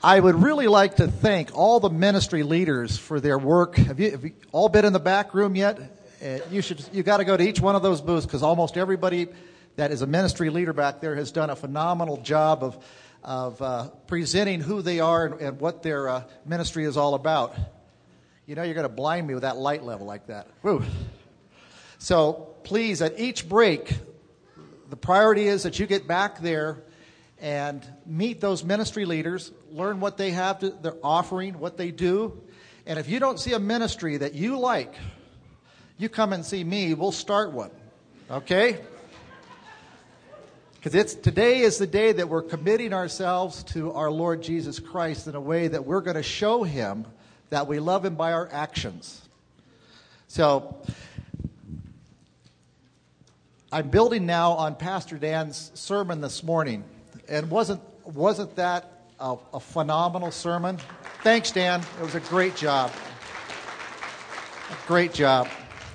I would really like to thank all the ministry leaders for their work. Have you all been in the back room yet? You got to go to each one of those booths, because almost everybody that is a ministry leader back there has done a phenomenal job of presenting who they are and what their ministry is all about. You know, you're going to blind me with that light level like that. Woo. So please, at each break, the priority is that you get back there and meet those ministry leaders, learn what they have, they're offering, what they do. And if you don't see a ministry that you like, you come and see me. We'll start one. Okay? Because today is the day that we're committing ourselves to our Lord Jesus Christ in a way that we're going to show him that we love him by our actions. So I'm building now on Pastor Dan's sermon this morning. And wasn't that a phenomenal sermon? Thanks, Dan. It was a great job. Great job.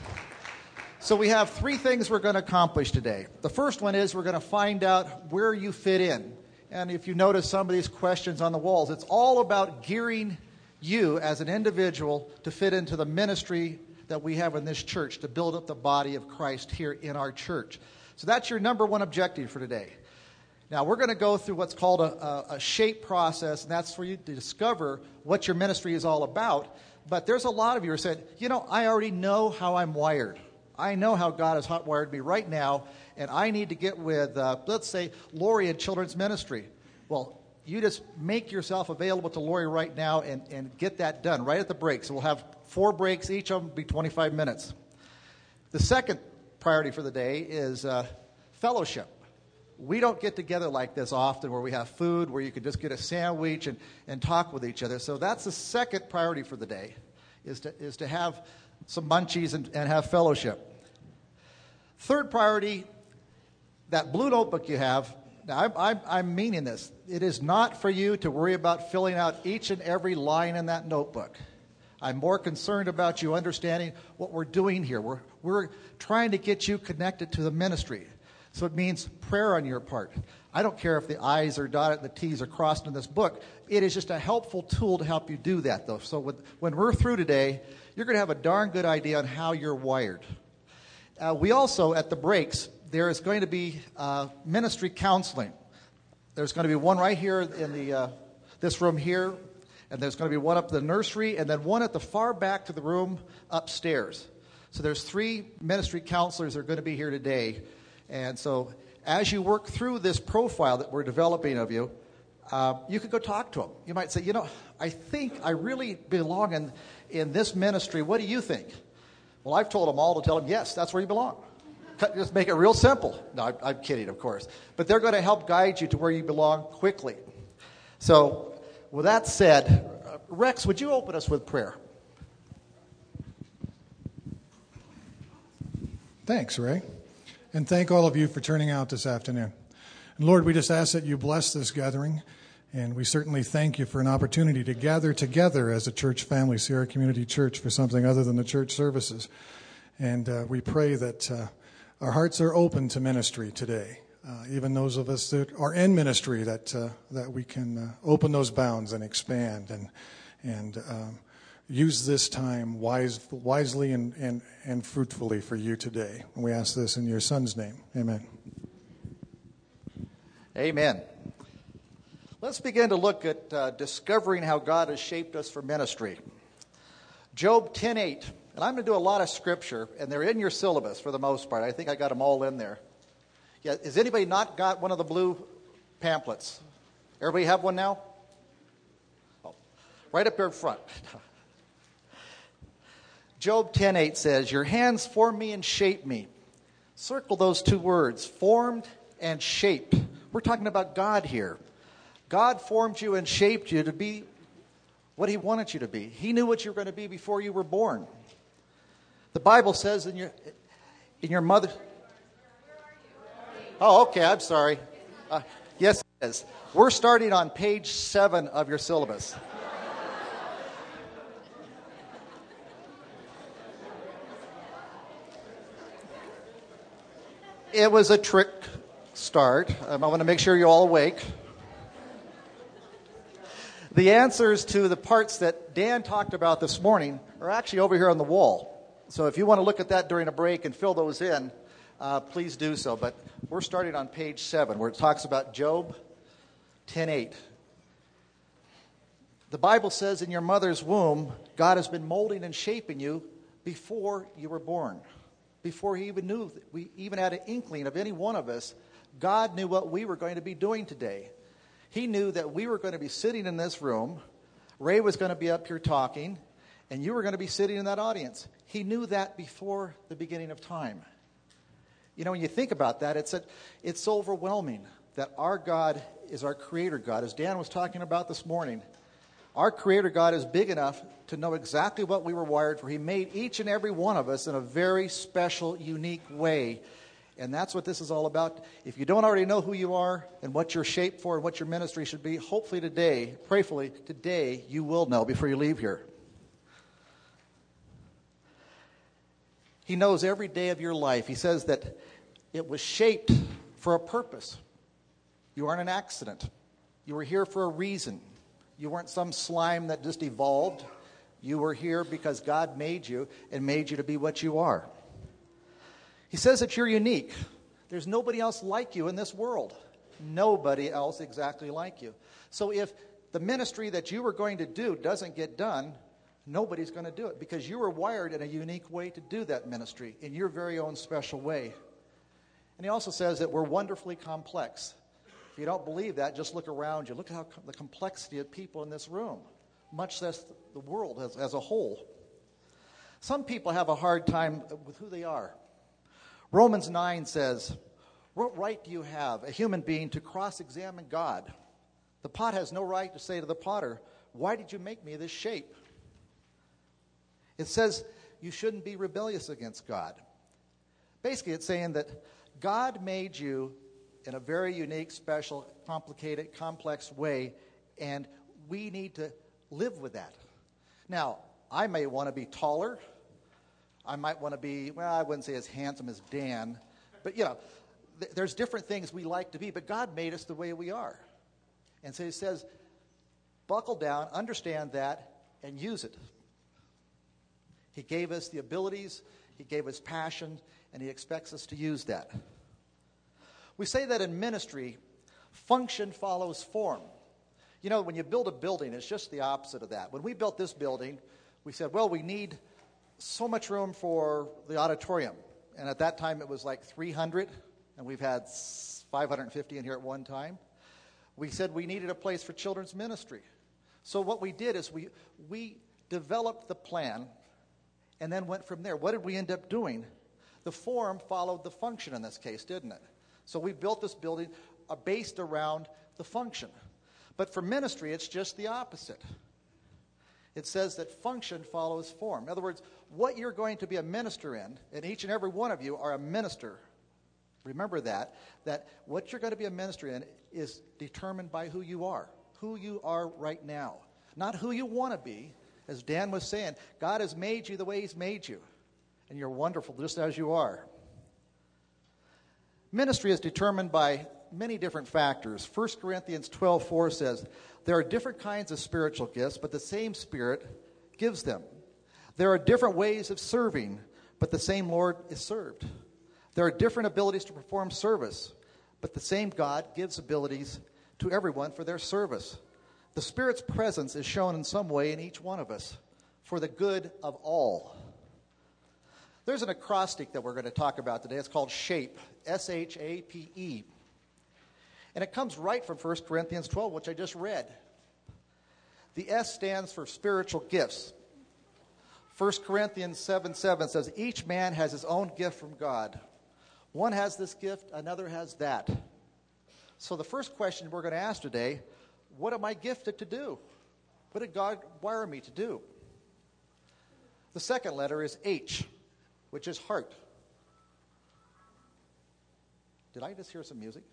So we have three things we're going to accomplish today. The first one is we're going to find out where you fit in. And if you notice some of these questions on the walls, it's all about gearing you as an individual to fit into the ministry that we have in this church, to build up the body of Christ here in our church. So that's your number one objective for today. Now, we're going to go through what's called a shape process, and that's for you to discover what your ministry is all about. But there's a lot of you who said, I already know how I'm wired. I know how God has hot-wired me right now, and I need to get with, let's say, Lori in children's ministry. Well, you just make yourself available to Lori right now and get that done right at the break. So we'll have 4 breaks. Each of them will be 25 minutes. The second priority for the day is fellowship. We don't get together like this often, where we have food, where you can just get a sandwich and talk with each other. So that's the second priority for the day, is to have some munchies and have fellowship. Third priority, that blue notebook you have. Now, I'm meaning this. It is not for you to worry about filling out each and every line in that notebook. I'm more concerned about you understanding what we're doing here. We're trying to get you connected to the ministry. So it means prayer on your part. I don't care if the I's are dotted and the T's are crossed in this book. It is just a helpful tool to help you do that, though. So when we're through today, you're going to have a darn good idea on how you're wired. We also, at the breaks, there is going to be ministry counseling. There's going to be one right here in this room here, and there's going to be one up in the nursery, and then one at the far back to the room upstairs. So there's 3 ministry counselors that are going to be here today. And so as you work through this profile that we're developing of you, you could go talk to them. You might say, I think I really belong in this ministry. What do you think? Well, I've told them all to tell them, yes, that's where you belong. Just make it real simple. No, I'm kidding, of course. But they're going to help guide you to where you belong quickly. So with that said, Rex, would you open us with prayer? Thanks, Ray. And thank all of you for turning out this afternoon. And Lord, we just ask that you bless this gathering. And we certainly thank you for an opportunity to gather together as a church family, Sierra Community Church, for something other than the church services. And we pray that our hearts are open to ministry today. Even those of us that are in ministry, that we can open those bounds and expand and use this time wisely and fruitfully for you today. And we ask this in your Son's name. Amen. Amen. Let's begin to look at discovering how God has shaped us for ministry. Job 10:8. And I'm going to do a lot of scripture, and they're in your syllabus for the most part. I think I got them all in there. Yeah, has anybody not got one of the blue pamphlets? Everybody have one now? Oh, right up here in front. Job 10:8 says, "Your hands formed me and shaped me." Circle those 2 words, formed and shaped. We're talking about God here. God formed you and shaped you to be what he wanted you to be. He knew what you were going to be before you were born. The Bible says in your mother... Oh, okay, I'm sorry. Yes, it is. We're starting on page 7 of your syllabus. It was a trick start. I want to make sure you're all awake. The answers to the parts that Dan talked about this morning are actually over here on the wall. So if you want to look at that during a break and fill those in, please do so. But we're starting on page 7, where it talks about Job 10:8. The Bible says in your mother's womb, God has been molding and shaping you before you were born. Before he even knew, we even had an inkling of any one of us, God knew what we were going to be doing today. He knew that we were going to be sitting in this room, Ray was going to be up here talking, and you were going to be sitting in that audience. He knew that before the beginning of time. You know, when you think about that, it's so overwhelming that our God is our creator God. As Dan was talking about this morning, our creator God is big enough to know exactly what we were wired for. He made each and every one of us in a very special, unique way. And that's what this is all about. If you don't already know who you are and what you're shaped for and what your ministry should be, hopefully today, prayerfully today, you will know before you leave here. He knows every day of your life. He says that it was shaped for a purpose. You aren't an accident. You were here for a reason. You weren't some slime that just evolved. You were here because God made you and made you to be what you are. He says that you're unique. There's nobody else like you in this world. Nobody else exactly like you. So if the ministry that you were going to do doesn't get done, nobody's going to do it because you were wired in a unique way to do that ministry in your very own special way. And he also says that we're wonderfully complex. If you don't believe that, just look around you. Look at the complexity of people in this room, much less the world as a whole. Some people have a hard time with who they are. Romans 9 says, what right do you have, a human being, to cross-examine God? The pot has no right to say to the potter, why did you make me this shape? It says you shouldn't be rebellious against God. Basically, it's saying that God made you in a very unique, special, complicated, complex way, and we need to live with that. Now, I may want to be taller. I might want to be, well, I wouldn't say as handsome as Dan, but, you know, there's different things we like to be, but God made us the way we are. And so he says, buckle down, understand that, and use it. He gave us the abilities, he gave us passion, and he expects us to use that. We say that in ministry, function follows form. You know, when you build a building, it's just the opposite of that. When we built this building, we said, well, we need so much room for the auditorium. And at that time, it was like 300, and we've had 550 in here at one time. We said we needed a place for children's ministry. So what we did is we developed the plan and then went from there. What did we end up doing? The form followed the function in this case, didn't it? So we built this building based around the function. But for ministry, it's just the opposite. It says that function follows form. In other words, what you're going to be a minister in, and each and every one of you are a minister. Remember that what you're going to be a minister in is determined by who you are right now. Not who you want to be. As Dan was saying, God has made you the way he's made you. And you're wonderful just as you are. Ministry is determined by many different factors. 1 Corinthians 12:4 says, there are different kinds of spiritual gifts, but the same Spirit gives them. There are different ways of serving, but the same Lord is served. There are different abilities to perform service, but the same God gives abilities to everyone for their service. The Spirit's presence is shown in some way in each one of us for the good of all. There's an acrostic that we're going to talk about today. It's called SHAPE, S-H-A-P-E. And it comes right from 1 Corinthians 12, which I just read. The S stands for spiritual gifts. 1 Corinthians 7:7 says, each man has his own gift from God. One has this gift, another has that. So the first question we're going to ask today, what am I gifted to do? What did God wire me to do? The second letter is H, which is heart. Did I just hear some music?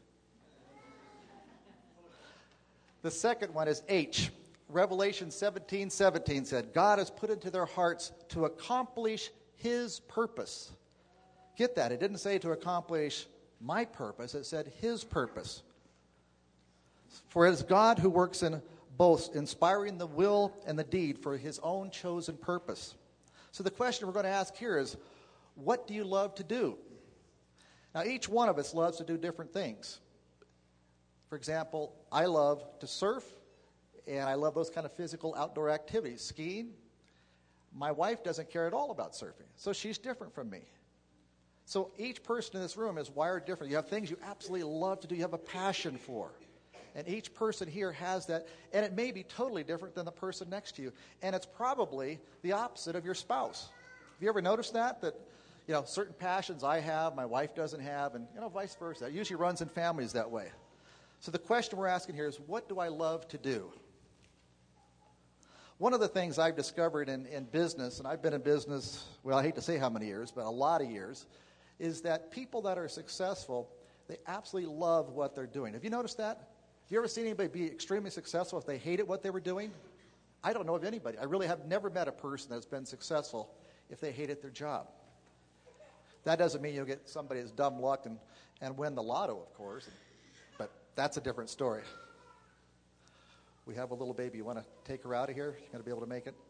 The second one is H. Revelation 17:17 said, God has put into their hearts to accomplish his purpose. Get that. It didn't say to accomplish my purpose. It said his purpose. For it is God who works in both inspiring the will and the deed for his own chosen purpose. So the question we're going to ask here is, what do you love to do? Now, each one of us loves to do different things. For example, I love to surf, and I love those kind of physical outdoor activities. Skiing. My wife doesn't care at all about surfing, so she's different from me. So each person in this room is wired different. You have things you absolutely love to do, you have a passion for. And each person here has that, and it may be totally different than the person next to you. And it's probably the opposite of your spouse. Have you ever noticed that? That, certain passions I have, my wife doesn't have, and, vice versa. It usually runs in families that way. So the question we're asking here is, what do I love to do? One of the things I've discovered in business, and I've been in business, well, I hate to say how many years, but a lot of years, is that people that are successful, they absolutely love what they're doing. Have you noticed that? Have you ever seen anybody be extremely successful if they hated what they were doing? I don't know of anybody. I really have never met a person that's been successful if they hated their job. That doesn't mean you'll get somebody that's dumb luck and win the lotto, of course, but that's a different story. We have a little baby. You want to take her out of here? You're going to be able to make it?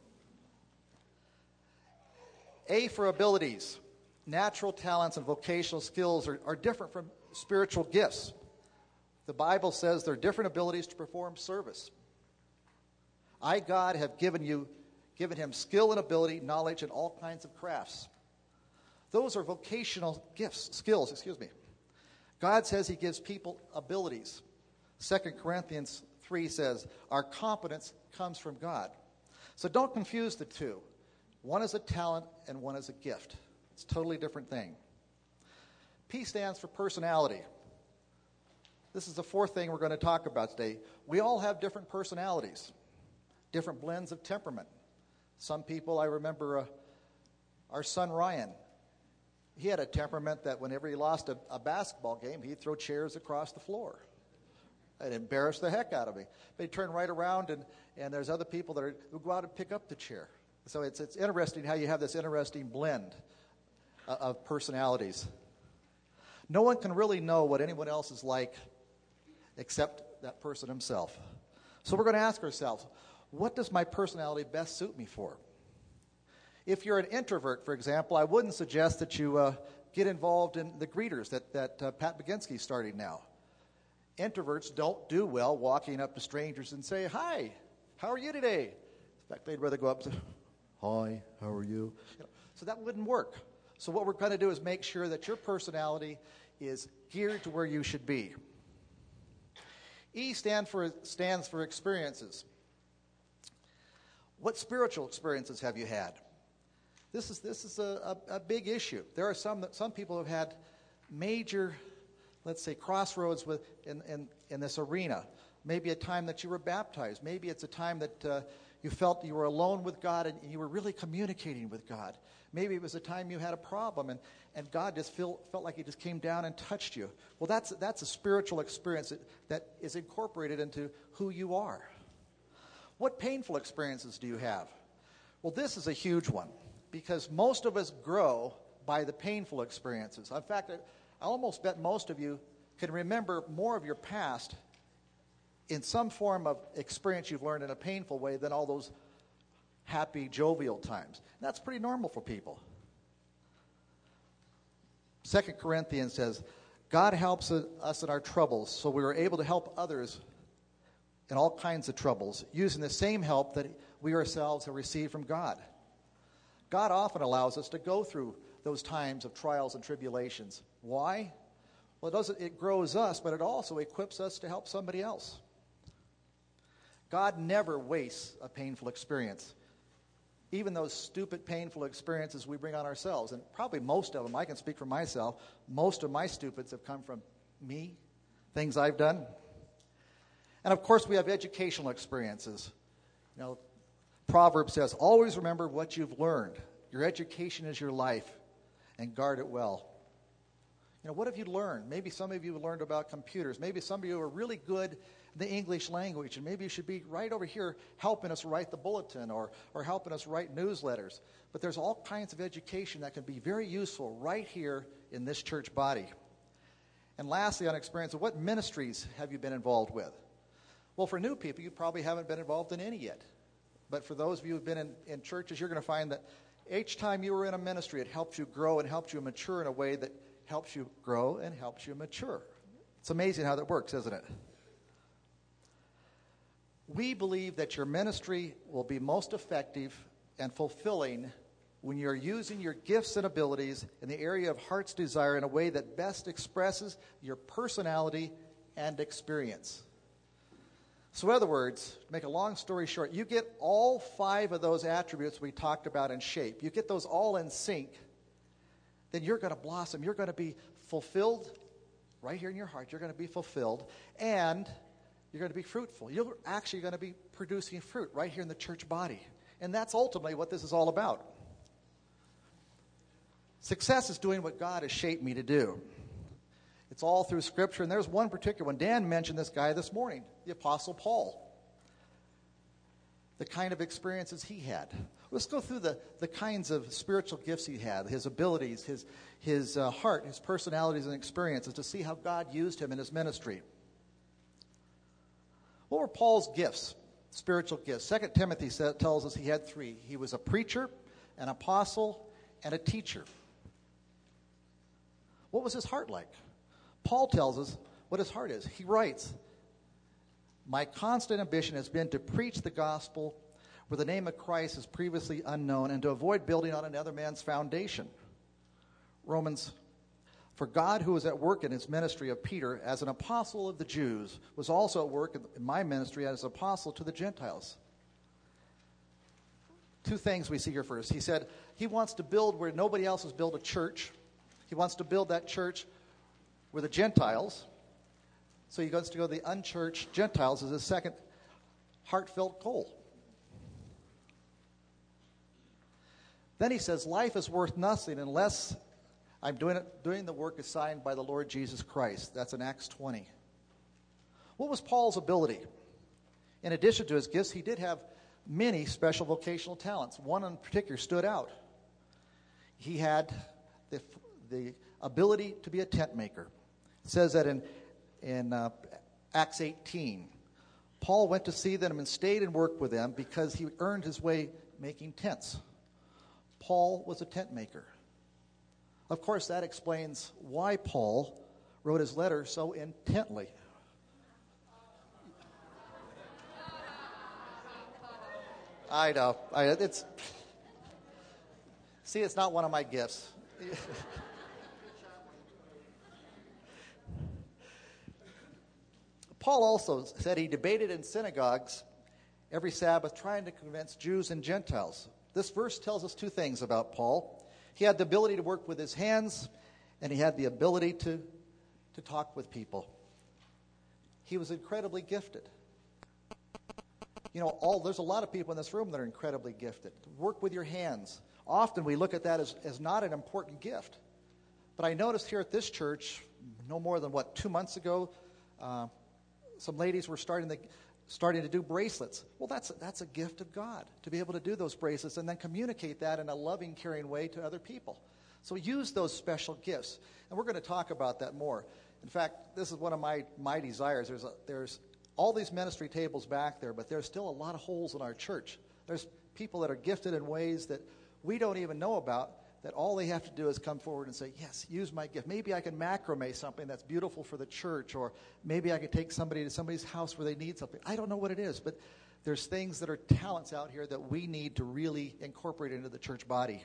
A for abilities. Natural talents and vocational skills are different from spiritual gifts. The Bible says there are different abilities to perform service. I, God, have given him skill and ability, knowledge, and all kinds of crafts. Those are vocational skills. God says he gives people abilities. 2 Corinthians 3 says, our competence comes from God. So don't confuse the two. One is a talent and one is a gift. It's a totally different thing. P stands for personality. This is the fourth thing we're going to talk about today. We all have different personalities, different blends of temperament. Some people, I remember our son Ryan. He had a temperament that whenever he lost a basketball game, he'd throw chairs across the floor. It embarrassed the heck out of me. But he'd turn right around, and there's other people who go out and pick up the chair. So it's interesting how you have this interesting blend of personalities. No one can really know what anyone else is like except that person himself. So we're going to ask ourselves, what does my personality best suit me for? If you're an introvert, for example, I wouldn't suggest that you get involved in the greeters that Pat Baginski's starting now. Introverts don't do well walking up to strangers and say, hi, how are you today? In fact, they'd rather go up and say, hi, how are you? So that wouldn't work. So what we're going to do is make sure that your personality is geared to where you should be. E stands for experiences. What spiritual experiences have you had? This is a big issue. There are some people who have had major, let's say, crossroads in this arena. Maybe a time that you were baptized. Maybe it's a time that you felt you were alone with God and you were really communicating with God. Maybe it was a time you had a problem and God just felt like he just came down and touched you. Well, that's a spiritual experience that is incorporated into who you are. What painful experiences do you have? Well, this is a huge one because most of us grow by the painful experiences. In fact, I almost bet most of you can remember more of your past in some form of experience you've learned in a painful way than all those happy, jovial times. And that's pretty normal for people. 2 Corinthians says, God helps us in our troubles, so we are able to help others in all kinds of troubles, using the same help that we ourselves have received from God. God often allows us to go through those times of trials and tribulations. Why? Well, it grows us, but it also equips us to help somebody else. God never wastes a painful experience. Even those stupid, painful experiences we bring on ourselves, and probably most of them, I can speak for myself, most of my stupids have come from me, things I've done. And of course, we have educational experiences. Proverbs says, always remember what you've learned. Your education is your life, and guard it well. What have you learned? Maybe some of you learned about computers. Maybe some of you are really good in the English language, and maybe you should be right over here helping us write the bulletin or helping us write newsletters. But there's all kinds of education that can be very useful right here in this church body. And lastly, on experience, what ministries have you been involved with? Well, for new people, you probably haven't been involved in any yet. But for those of you who've been in churches, you're going to find that each time you were in a ministry, it helps you grow and helps you mature in a way that helps you grow and helps you mature. It's amazing how that works, isn't it? We believe that your ministry will be most effective and fulfilling when you're using your gifts and abilities in the area of heart's desire in a way that best expresses your personality and experience. So in other words, to make a long story short, you get all 5 of those attributes we talked about in shape. You get those all in sync, then you're going to blossom. You're going to be fulfilled right here in your heart. You're going to be fulfilled, and you're going to be fruitful. You're actually going to be producing fruit right here in the church body. And that's ultimately what this is all about. Success is doing what God has shaped me to do. It's all through Scripture, and there's one particular one. Dan mentioned this guy this morning, the Apostle Paul. The kind of experiences he had. Let's go through the kinds of spiritual gifts he had, his abilities, his heart, his personalities and experiences to see how God used him in his ministry. What were Paul's gifts, spiritual gifts? 2 Timothy tells us he had 3. He was a preacher, an apostle, and a teacher. What was his heart like? Paul tells us what his heart is. He writes, "My constant ambition has been to preach the gospel where the name of Christ is previously unknown and to avoid building on another man's foundation." Romans, "For God who was at work in his ministry of Peter as an apostle of the Jews was also at work in my ministry as apostle to the Gentiles." 2 things we see here first. He said he wants to build where nobody else has built a church. He wants to build that church where the Gentiles, so he wants to go to the unchurched Gentiles as his second heartfelt goal. Then he says, life is worth nothing unless I'm doing the work assigned by the Lord Jesus Christ. That's in Acts 20. What was Paul's ability? In addition to his gifts, he did have many special vocational talents. One in particular stood out. He had the ability to be a tent maker. It says that in Acts 18, Paul went to see them and stayed and worked with them because he earned his way making tents. Paul was a tent maker. Of course, that explains why Paul wrote his letter so intently. I know. It's not one of my gifts. Paul also said he debated in synagogues every Sabbath trying to convince Jews and Gentiles. This verse tells us 2 things about Paul. He had the ability to work with his hands, and he had the ability to talk with people. He was incredibly gifted. You know, there's a lot of people in this room that are incredibly gifted. Work with your hands. Often we look at that as not an important gift. But I noticed here at this church, no more than, 2 months ago, some ladies were starting to do bracelets. Well, that's a gift of God, to be able to do those bracelets and then communicate that in a loving, caring way to other people. So use those special gifts. And we're going to talk about that more. In fact, this is one of my desires. There's all these ministry tables back there, but there's still a lot of holes in our church. There's people that are gifted in ways that we don't even know about, that all they have to do is come forward and say, yes, use my gift. Maybe I can macrame something that's beautiful for the church, or maybe I can take somebody to somebody's house where they need something. I don't know what it is, but there's things that are talents out here that we need to really incorporate into the church body.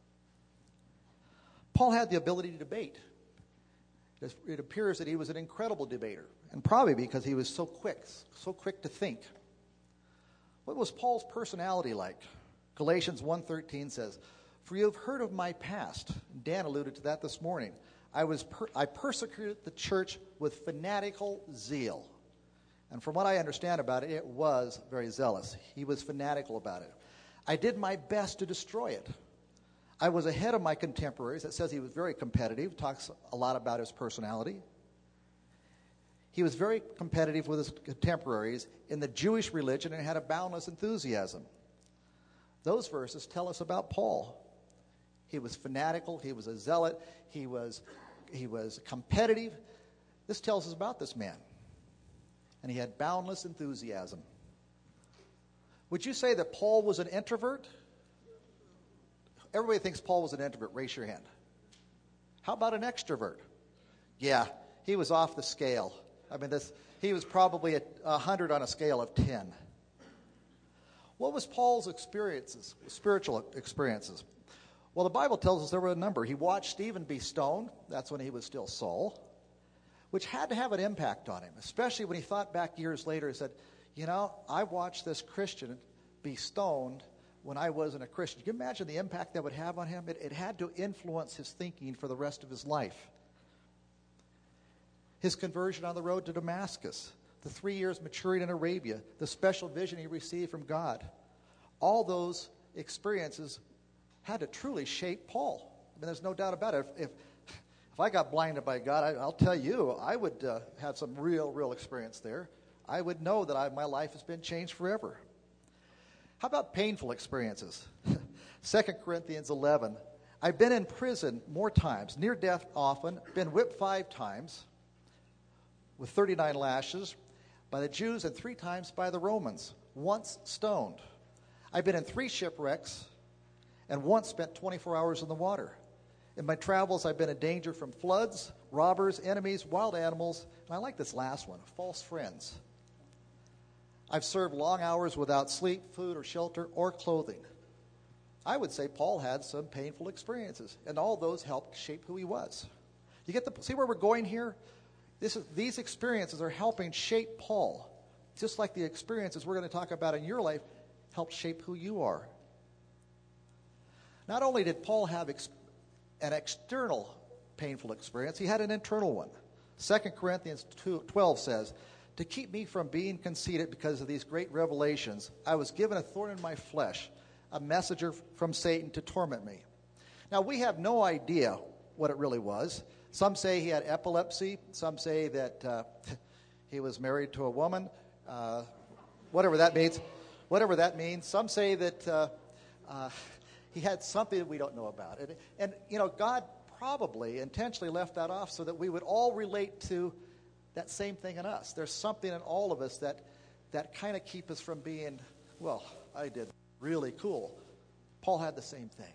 Paul had the ability to debate. It appears that he was an incredible debater, and probably because he was so quick to think. What was Paul's personality like? Galatians 1:13 says, "For you have heard of my past." Dan alluded to that this morning. I persecuted the church with fanatical zeal. And from what I understand about it, it was very zealous. He was fanatical about it. I did my best to destroy it. I was ahead of my contemporaries. It says he was very competitive, talks a lot about his personality. He was very competitive with his contemporaries in the Jewish religion and had a boundless enthusiasm. Those verses tell us about Paul. He was fanatical. He was a zealot. He was competitive. This tells us about this man. and he had boundless enthusiasm. Would you say that Paul was an introvert? Everybody thinks Paul was an introvert. Raise your hand. How about an extrovert? Yeah, he was off the scale. He was probably at 100 on a scale of 10. What was Paul's experiences, spiritual experiences? Well, the Bible tells us there were a number. He watched Stephen be stoned. That's when he was still Saul, which had to have an impact on him, especially when he thought back years later and said, I watched this Christian be stoned when I wasn't a Christian. Can you imagine the impact that would have on him? It had to influence his thinking for the rest of his life. His conversion on the road to Damascus, the 3 years maturing in Arabia, the special vision he received from God. All those experiences had to truly shape Paul. There's no doubt about it. If I got blinded by God, I'll tell you, I would have some real experience there. I would know that my life has been changed forever. How about painful experiences? 2 Corinthians 11. I've been in prison more times, near death often, been whipped 5 times with 39 lashes by the Jews and 3 times by the Romans, once stoned. I've been in 3 shipwrecks and once spent 24 hours in the water. In my travels, I've been in danger from floods, robbers, enemies, wild animals, and I like this last one, false friends. I've served long hours without sleep, food, or shelter, or clothing. I would say Paul had some painful experiences, and all those helped shape who he was. You see where we're going here? These experiences are helping shape Paul, just like the experiences we're going to talk about in your life help shape who you are. Not only did Paul have an external painful experience, he had an internal one. 2 Corinthians 12 says, to keep me from being conceited because of these great revelations, I was given a thorn in my flesh, a messenger from Satan to torment me. Now, we have no idea what it really was. Some say he had epilepsy. Some say that he was married to a woman. Whatever that means. Some say that he had something that we don't know about. And God probably intentionally left that off so that we would all relate to that same thing in us. There's something in all of us that kind of keep us from being, well, I did really cool. Paul had the same thing.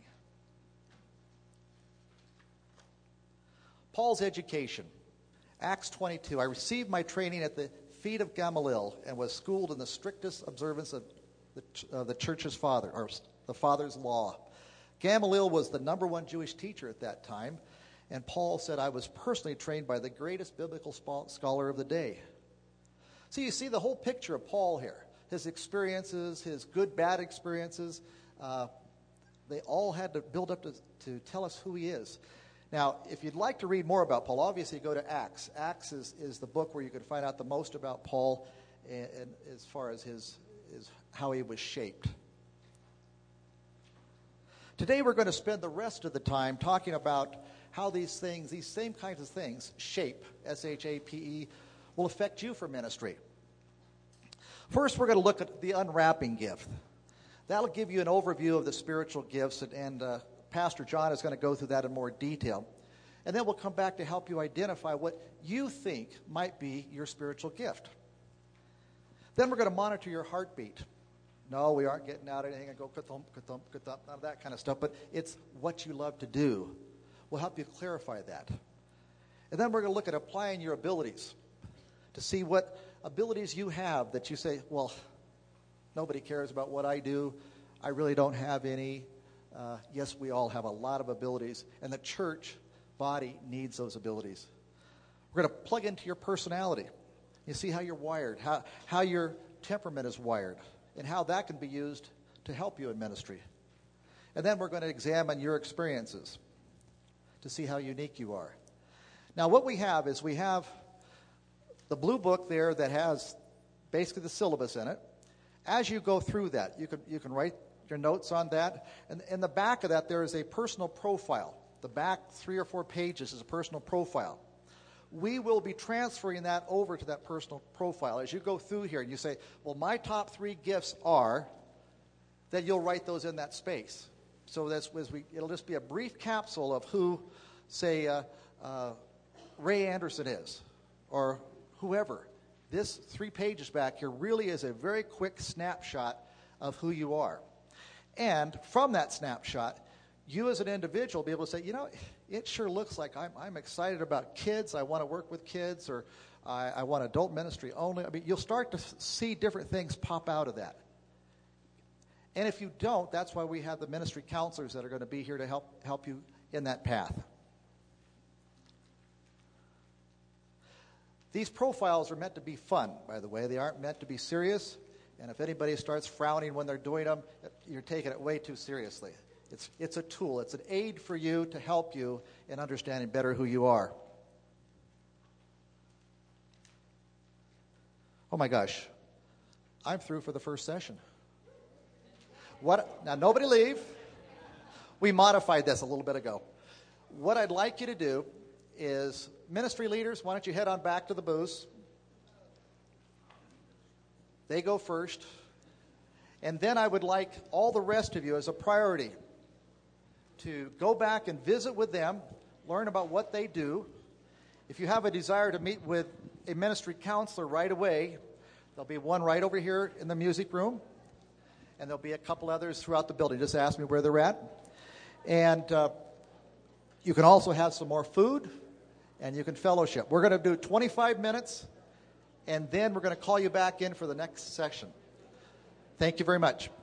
Paul's education. Acts 22. I received my training at the feet of Gamaliel and was schooled in the strictest observance of the church's father, or the father's law. Gamaliel was the number 1 Jewish teacher at that time, and Paul said, I was personally trained by the greatest biblical scholar of the day. So you see the whole picture of Paul here. His experiences, his good, bad experiences, they all had to build up to tell us who he is. Now, if you'd like to read more about Paul, obviously go to Acts. Acts is the book where you can find out the most about Paul and as far as how he was shaped. Today we're going to spend the rest of the time talking about how these same kinds of things, shape, S-H-A-P-E, will affect you for ministry. First, we're going to look at the unwrapping gift. That'll give you an overview of the spiritual gifts, and Pastor John is going to go through that in more detail. And then we'll come back to help you identify what you think might be your spiritual gift. Then we're going to monitor your heartbeat. No, we aren't getting out anything and go ka-thump, ka-thump, ka-thump, none of that kind of stuff, but it's what you love to do. We'll help you clarify that. And then we're going to look at applying your abilities to see what abilities you have that you say, well, nobody cares about what I do. I really don't have any. Yes, we all have a lot of abilities, and the church body needs those abilities. We're going to plug into your personality. You see how you're wired, how your temperament is wired, and how that can be used to help you in ministry. And then we're going to examine your experiences to see how unique you are. Now, what we have is we have the blue book there that has basically the syllabus in it. As you go through that, you can write your notes on that. And in the back of that, there is a personal profile. The back 3 or 4 pages is a personal profile. We will be transferring that over to that personal profile. As you go through here and you say, well, my top 3 gifts are, then you'll write those in that space. So it'll just be a brief capsule of who, say, Ray Anderson is, or whoever. this 3 pages back here really is a very quick snapshot of who you are. And from that snapshot, you as an individual will be able to say, it sure looks like I'm excited about kids. I want to work with kids, or I want adult ministry only. I mean, you'll start to see different things pop out of that. And if you don't, that's why we have the ministry counselors that are going to be here to help you in that path. These profiles are meant to be fun, by the way. They aren't meant to be serious. And if anybody starts frowning when they're doing them, you're taking it way too seriously. It's a tool. It's an aid for you to help you in understanding better who you are. Oh my gosh, I'm through for the first session. Now, nobody leave. We modified this a little bit ago. What I'd like you to do is, ministry leaders, why don't you head on back to the booths? They go first. And then I would like all the rest of you as a priority to go back and visit with them, learn about what they do. If you have a desire to meet with a ministry counselor right away, there'll be one right over here in the music room, and there'll be a couple others throughout the building. Just ask me where they're at. And you can also have some more food, and you can fellowship. We're going to do 25 minutes, and then we're going to call you back in for the next section. Thank you very much.